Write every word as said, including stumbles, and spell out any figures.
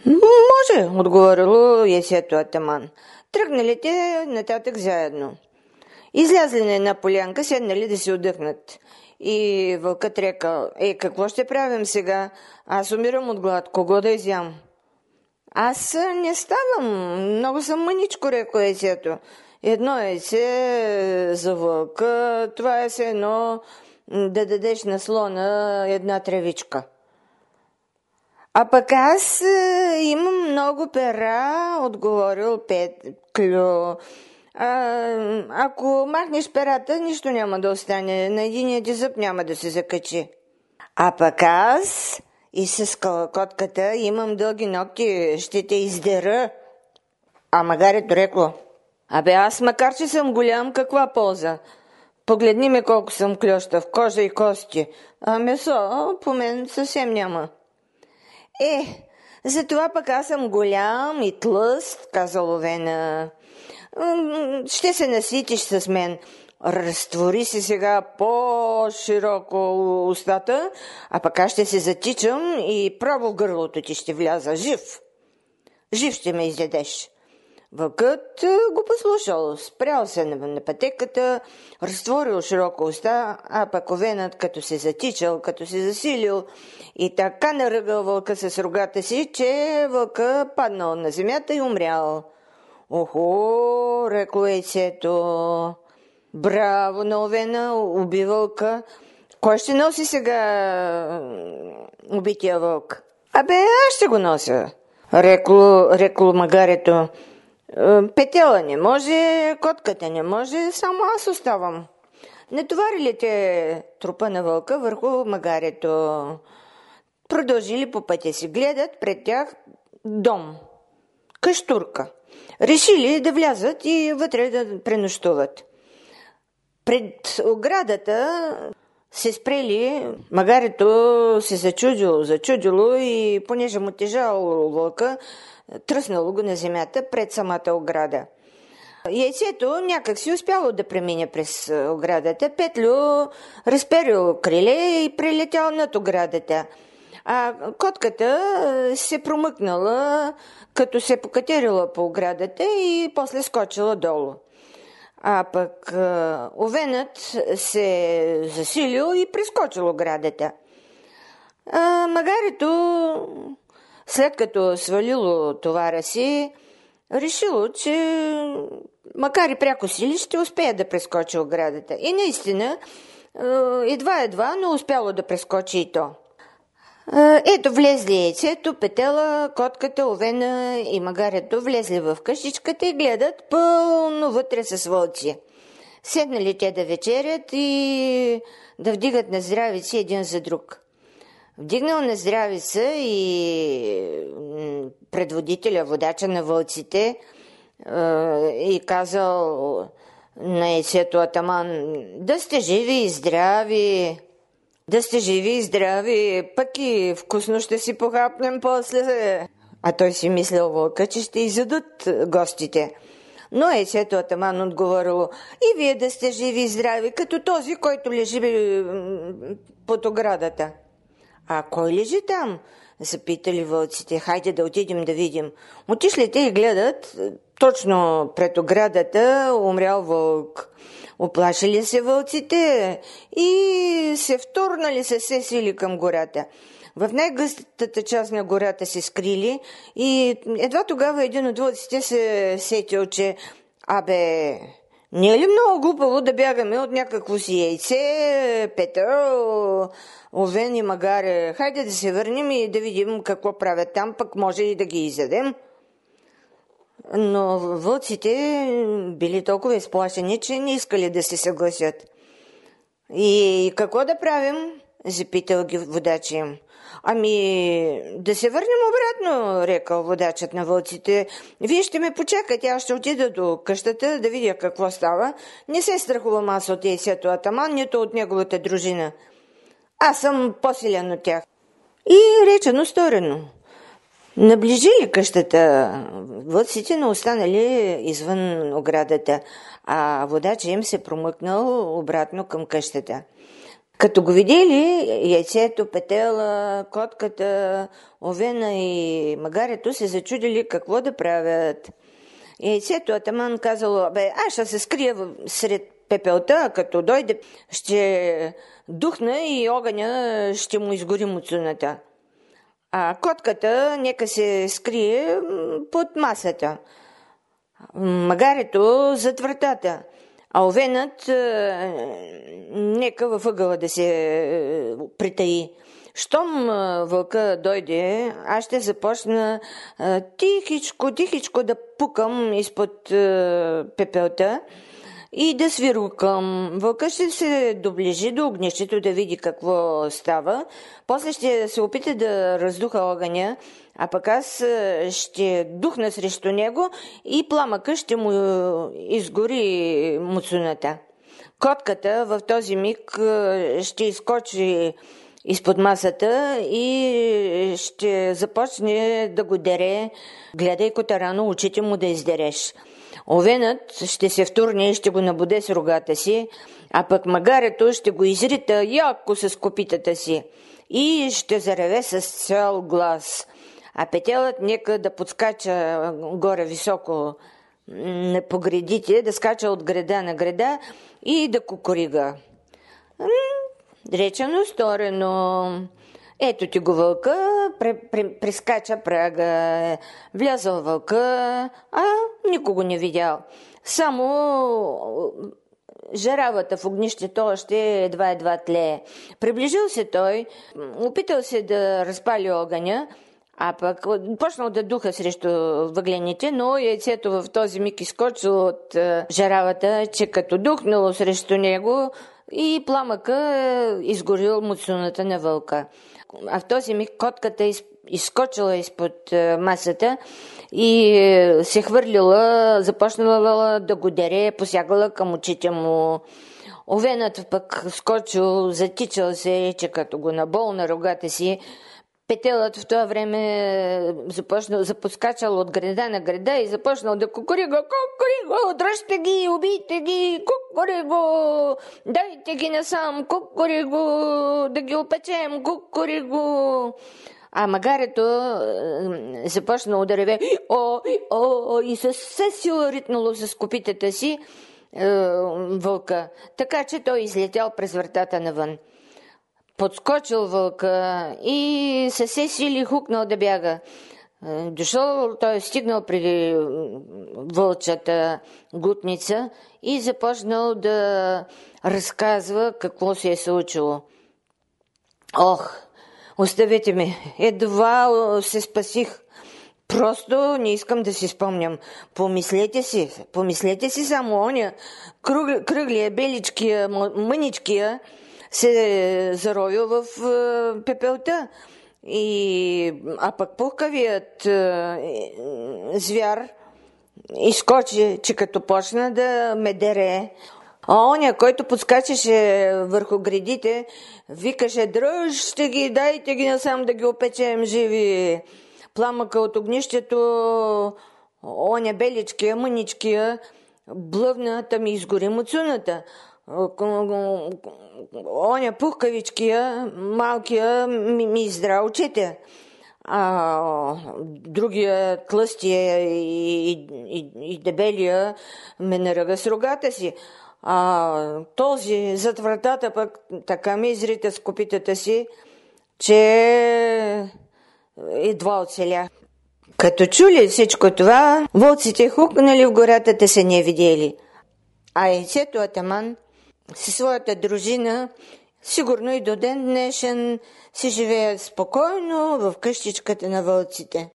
Може, отговорило есето атаман. Тръгнали те нататък заедно. Излязли на една полянка, седнали да си отдъхнат. И вълкът рекал: е, какво ще правим сега? Аз умирам от глад, кого да изям? Аз не ставам, много съм мъничко, рекла есето. Едно яйце за вълка, това е се едно да дадеш на слона една тревичка. А пък аз имам много пера, отговорил Петлю. А, ако махнеш перата, нищо няма да остане, на единия ти зъб няма да се закачи. А пък аз, изсъскала котката, имам дълги ногти, ще те издера. А магарето рекло: абе аз, макар че съм голям, каква полза? Погледни ме колко съм клющав, кожа и кости, а месо по мен съвсем няма. Е, затова пък аз съм голям и тлъст, каза Овена. Ще се наситиш с мен. Разтвори се сега по-широко устата, а пък аз ще се затичам и право в гърлото ти ще вляза жив. Жив ще ме изядеш. Вълкът го послушал, спрял се на пътеката, разтворил широко уста, а пък овенът, като се затичал, като се засилил и така наръгал вълка с рогата си, че вълка паднал на земята и умрял. Охо, рекло яйцето. Браво на овена, уби вълка. Кой ще носи сега убития вълк? Абе, аз ще го нося, рекло, рекло магарето. Петела не може, котката не може, само аз оставам. Натоварили те трупа на вълка върху магарето. Продължили по пътя си, гледат пред тях дом, къщурка. Решили да влязат и вътре да пренощуват. Пред оградата се спрели, магарето се зачудило, зачудило и понеже му тежало вълка, тръснало го на земята пред самата ограда. Яйцето някак си успяло да премине през оградата. Петлю разперил криле и прилетял над оградата. А котката се промъкнала, като се покатерила по оградата и после скочила долу. А пък овенът се засилил и прескочил оградата. А магарето, след като свалило товара си, решило, че макар и пряко сили, ще успее да прескочи оградата. И наистина, едва-едва, но успяло да прескочи и то. Ето влезли яйцето, Петела, котката, овена и магарето влезли в къщичката и гледат пълно вътре с вълци. Седнали те да вечерят и да вдигат на здравици един за друг. Вдигнал на здравица и предводителя, водача на вълците, и казал на яйцето атаман: да сте живи и здрави, да сте живи и здрави, пък и вкусно ще си похапнем после. А той си мислил вълка, че ще изядат гостите. Но яйцето атаман отговорило: и вие да сте живи и здрави, като този, който лежи под оградата. А кой лежи там? Запитали вълците. Хайде да отидем да видим. Отишли те и гледат, точно пред оградата умрял вълк. Оплашили се вълците и се втурнали със все сили към гората. В най-гъстата част на гората се скрили и едва тогава един от вълците се сетил, че абе, не е ли много глупаво да бягаме от някакво си яйце, Петър, овен и магаре? Хайде да се върнем и да видим какво правят там, пък може и да ги изядем. Но вълците били толкова изплашени, че не искали да се съгласят. И какво да правим? Запитал ги водача им. Ами, да се върнем обратно, рекал водачът на вълците. Вие ще ме почакате, аз ще отида до къщата да видя какво става. Не се страхувам аз от яйцето атаман, нито от неговата дружина. Аз съм по-силен от тях. И речено сторено. Наближили къщата, вълците не останали извън оградата, а водача им се промъкнал обратно към къщата. Като го видели, яйцето, петела, котката, овена и магарето се зачудили какво да правят. Яйцето атаман казало: бе, аз ще се скрия сред пепелта, а като дойде, ще духна и огъня ще му изгори муцуната. А котката нека се скрие под масата. Магарето зад вратата. А овенът нека във ъгъла да се притаи. Щом вълка дойде, аз ще започна тихичко, тихичко да пукам изпод пепелта и да свирукам. Вълка ще се доближи до огнището да види какво става. После ще се опита да раздуха огъня, а пък аз ще духна срещу него и пламъка ще му изгори муцуната. Котката в този миг ще изкочи изпод масата и ще започне да го дере. Гледай, котарано, очите му да издереш. Овенът ще се втурне и ще го набуде с рогата си, а пък магарето ще го изрита яко с копитата си и ще зареве с цял глас. А петелът нека да подскача горе високо по гредите, да скача от греда на греда и да кукурига. Речено, сторено. Ето ти го вълка, прескача прага, влязъл вълка, а никого не видял. Само жаравата в огнището още едва-едва тлее. Приближил се той, опитал се да разпали огъня, а пък почнал да духа срещу въглените, но яйцето в този миг изкочило от жаравата, че като духнало срещу него и пламъка изгорил муцуната на вълка. А в този миг котката изскочила изпод масата и се хвърлила, започнала да го дере, посягала към очите му. Овенът пък скочил, затичал се, че като го набол на рогата си. Петелът в това време започнал, запоскачал от греда на греда и започнал да кукуриго, кукуриго, дръжте ги, убийте ги, кукуриго, дайте ги насам, кукуриго, да ги опечем, кукуриго. А магарето започнало да реве, о, о, и със все сила ритнало с копитата си е, вълка, така че той излетял през вратата навън. Подскочил вълка и със все сили хукнал да бяга. Дошъл, той е стигнал преди вълчата гутница и започнал да разказва какво се е случило. Ох, оставете ме, едва се спасих. Просто не искам да си спомням. Помислете си, помислете си само оня кръг, кръглия, беличкия, мъничкия се заровил в е, пепелта. И, а пък пухкавият е, звяр изкочи, че като почна да ме дере. А оня, който подскачаше върху гредите, викаше: дръжте ги, дайте ги насам да ги опечем живи. Пламъка от огнището, оня беличкия, мъничкия, блъвната ми изгори муцуната. Оня пухкавичкия, малкия, ми, ми издра очите. А другия, тлъстия и, и, и дебелия, ме наръга с рогата си. А този зад вратата пък така ми изрита с копитата си, че едва оцеля. Като чули всичко това, вълците хукнали в гората, те се не видели. А яйцето атаман със своята дружина сигурно и до ден днешен си живеят спокойно в къщичката на вълците.